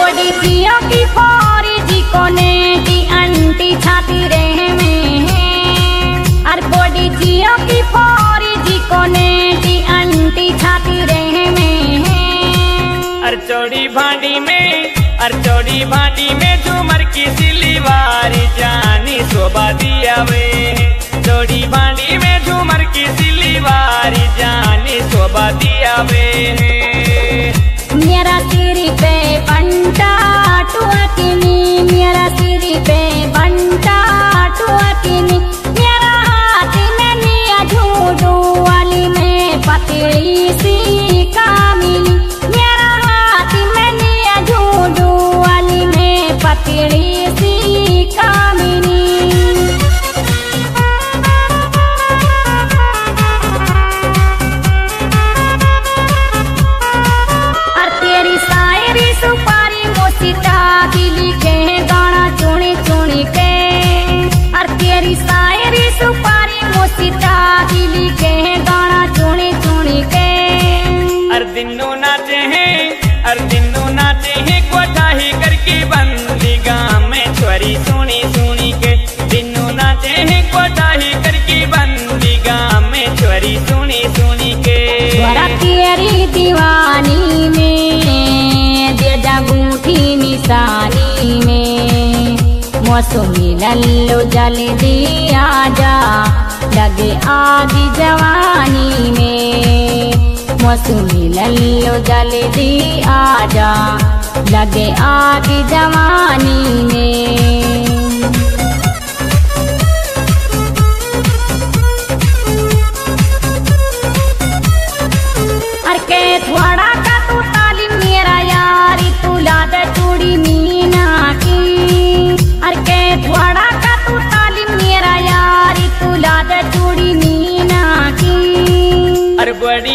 बड़ी जियो की फोरी जी को नेटी अंटी छाती रहे में अरे बड़ी जियो की फोरी जी को नेटी अंटी छाती रहे में चौड़ी भांडी में झूमर की सिलीवारी जानी शोभा दिया वे। चौड़ी भांडी में झूमर की सिलीवारी जानी शोभा दिया वे। मेरा सिर पे बंटा टुआ किनी मेरा सिर पे बंटा टुआ किनी मेरा हाथ में निया झूठू वाली में पतली सी कामिनी मेरा हाथ में निया झूठू वाली में पतली सी कामिनी। सुपारी मोसीता की लिखे गाना चुनी चुनी के तेरी शायरी सुपारी मोसीता की लिखे गाना चुनी चुनी के दिनों नाचे हैं कोठाही करके बंदी गाँव में छोरी सुनी सुनी के। दिनों नाचे हैं कोठाही करके बंदी गाँव में छोरी सुनी सुनी के। तेरी दीवानी में अंगूठी निशानी में मौसमी लल्लो जल्दी आजा लगे आग जवानी में मौसमी लल्लो जल्दी आजा लगे आग जवानी में। अरे के थोड़ा का तू तालीम मेरा यारी तुला दे चूड़ी मीना की अरे के थोड़ा का तू तालीम मेरा यारी तुला दे चूड़ी मीना की। अरे बड़ी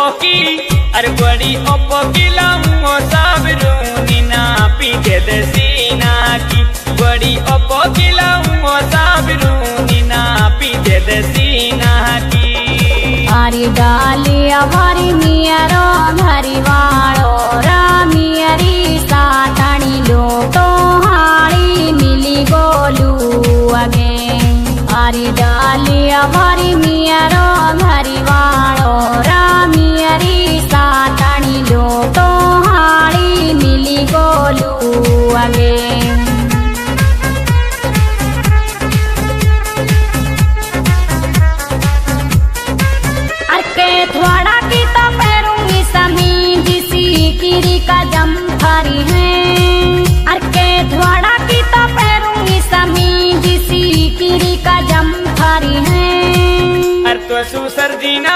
ओप्पो की लाऊंगो सब रूनी ना पीछे दे सीना की। बड़ी ओप्पो की लाऊंगो सब रूनी ना पीछे दे सीना की। आरी डाली हमारी मियारो हरी वालो रामियरी सातानी लो तो हाड़ी मिली गोलू अगे आरी डाली हमारी मियारो हरी वालो रामियरी सातानी लो तो हाड़ी मिली गोलू अगे। थोड़ा की तो पैरूंगी समीज सी किरी का जम्फरी है अरे के थोड़ा की तो पैरूंगी समीज सी किरी का जम्फरी है। अरे तो सुसर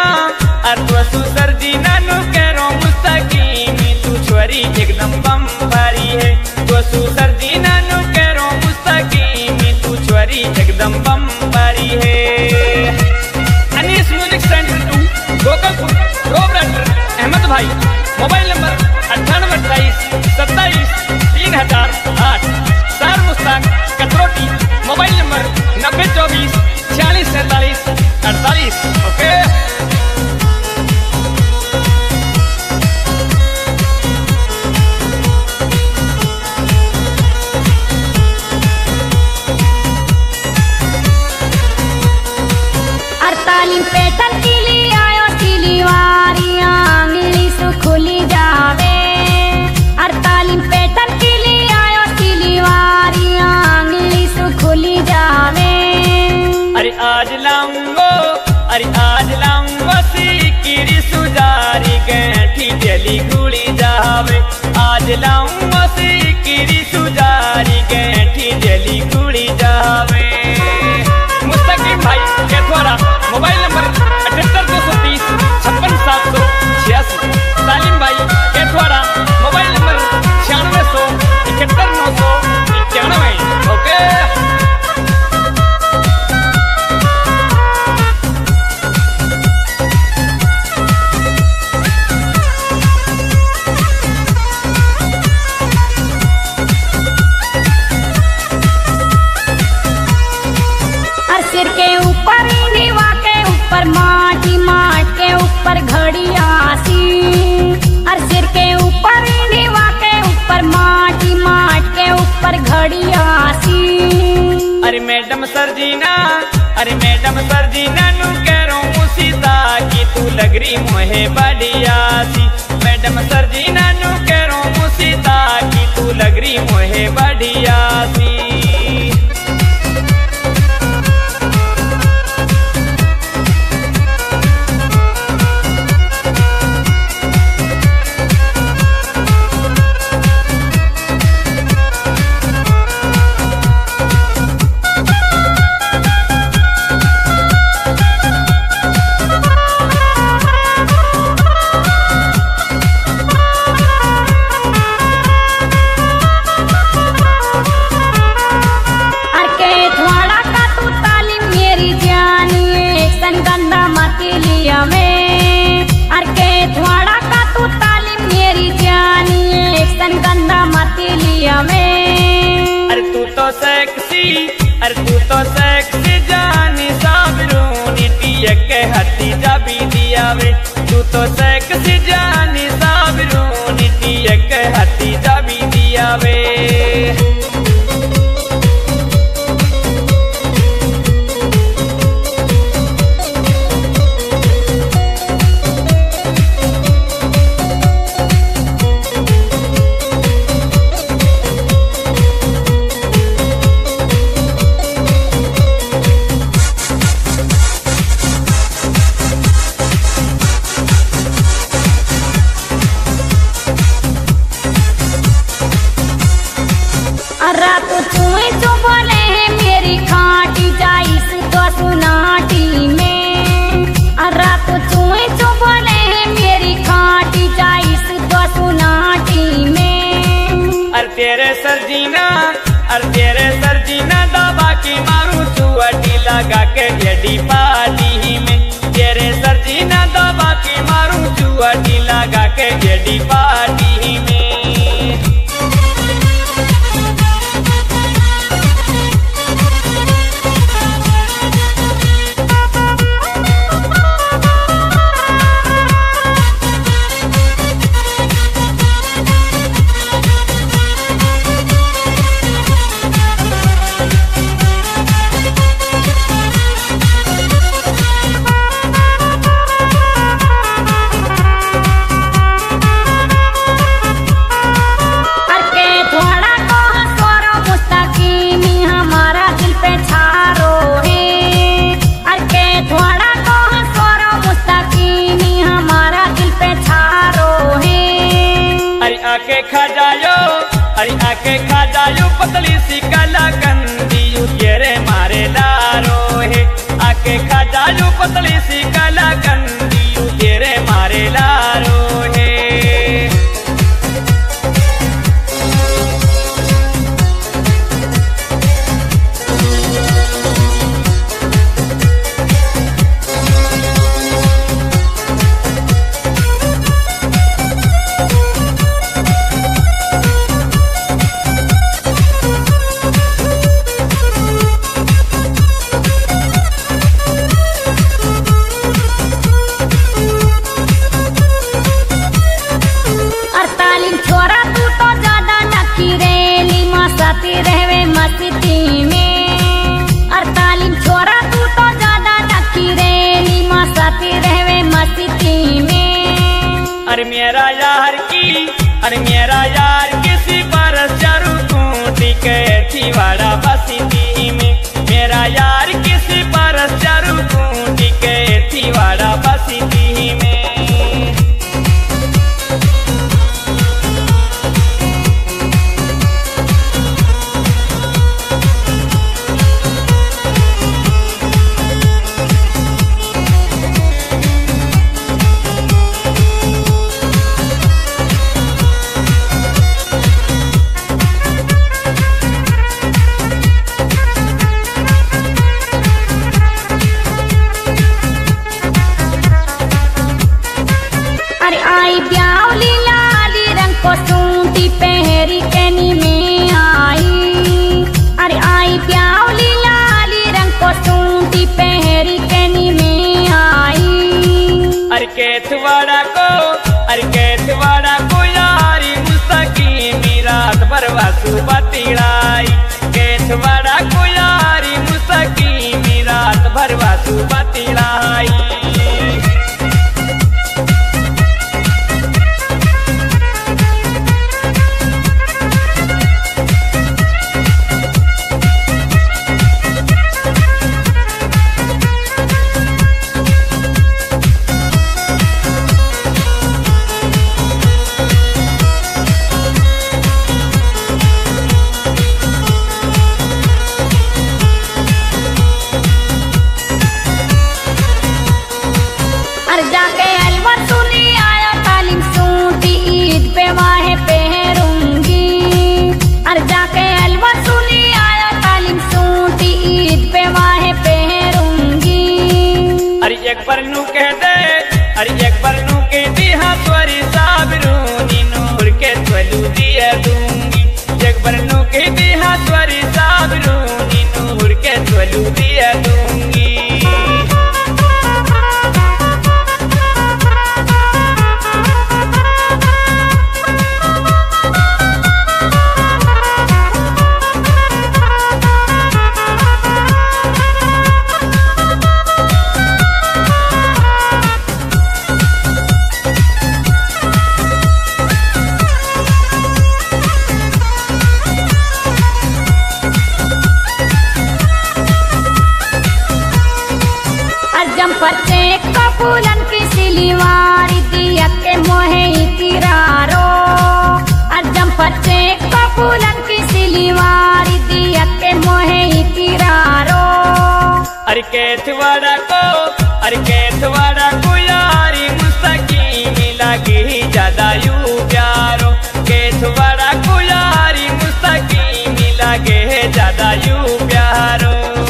जीना नु करो मुस्तकीम तू छोरी एकदम बम भारी है। तो सुसर जीना नु करो मुस्तकीम तू छोरी एकदम बम भारी है। Anees music centre to Gokalpur proprietor Ahmed भाई मोबाइल नंबर 9828273008 सार Mushtaq Katroti mobile number 9024464748। Okay तालीम पेटन की लिए आयो सिलीवारी आंगली सु खुली जावे अरे तालीम पेटन की लिए आयो सिलीवारी आंगली सु खुली जावे। अरे आज लाऊंगो सिक्किरी सुजारी गैठी जली गुड़ी जावे। आज लाऊंगो सिक्किरी सुजारी गैठी जली गुड़ी जावे। मुस्तकीम भाई केथवारा मोबाइल नंबर 7823305686। सालिम भाई केथवारा मोबाइल नंबर 96171991। ओके मोहे बढ़िया सी। मैडम सर जी नानू करो मुसीता की तू लगरी मोहे बढ़िया सी। अरे तू तो सेक्सी जानी साबरूनी टियक के हती जाबी दिया वे। तू तो सेक्सी जानी साबरूनी टियक के हती जाबी दिया वे। रात चुए जो बोले है मेरी खाटी जाइस तो सुनाटी में। रात चुए जो बोले है मेरी खाटी जाइस तो सुनाटी में। अरे तेरे सरजीना दबा के मारू चुअटी लगा के जेडी पार्टी में। तेरे सरजीना दबा के मारू चुअटी लगा के जेडी पार्टी में। आके खा जायो पतली सी काला कंदी तेरे मारे लारो है। आके खा जायो पतली सी काला कंदी तेरे मारे लारो है। अरे मेरा यार किसी बरस चारू खूंटी के थी वाड़ा बसी में। मेरा यार किसी बरस चारू खूंटी के थी वाड़ा बसी में। चेक कपूलन की सिलीवारी दिया के मोहे तिरारो अजम पर चेक कपूलन की सिलीवारी दिया के मोहे तिरारो अरे केथवाड़ा को यारी मुस्तकीम लगी ज्यादा यू प्यारो केथवाड़ा को यारी मुस्तकीम लगे ज्यादा यू प्यारो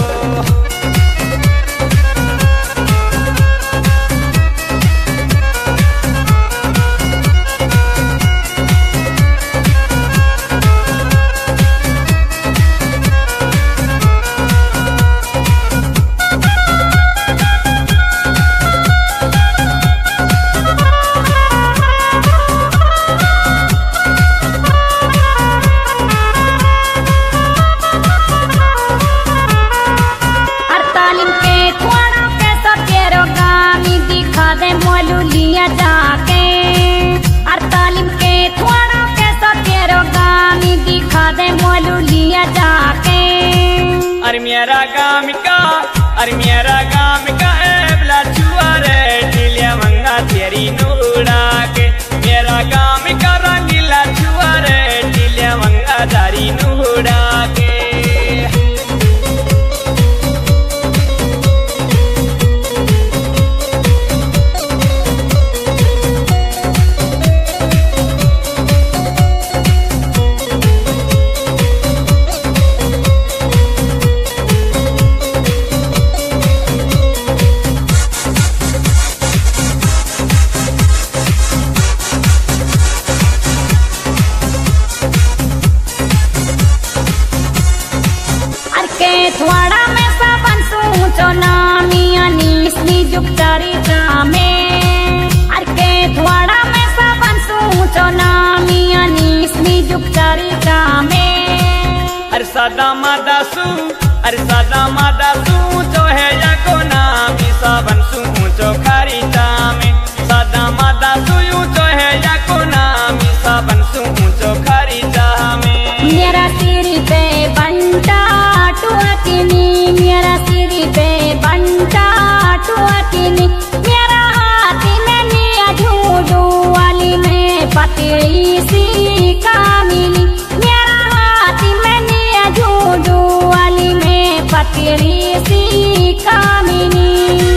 मेरा गाम का एबला छुआरे नीलिया मंगा तेरी नूड़ा के मेरा गाम का रंगीला छुआरे नीलिया मंगा दारी नूड़ा के केथवाड़ा में सबन सूचो नामिया नीसनी जुगतारी जामे अर केथवाड़ा में सबन सूचो नामिया नीसनी जुगतारी जामे अरे सादा मादा सूचो है या को नामी सबन सूचो खारी जामे सादा मादा सूचो है या को नामी सबन सूचो खारी जामे मेरा सिर पे बंटा टुआकिनी मेरा सिर पे बंटा टुआकिनी मेरा हाथ में निया झूडू वाली में पतली सी कामिनी मेरा हाथ में निया झूडू वाली में पतली सी कामिनी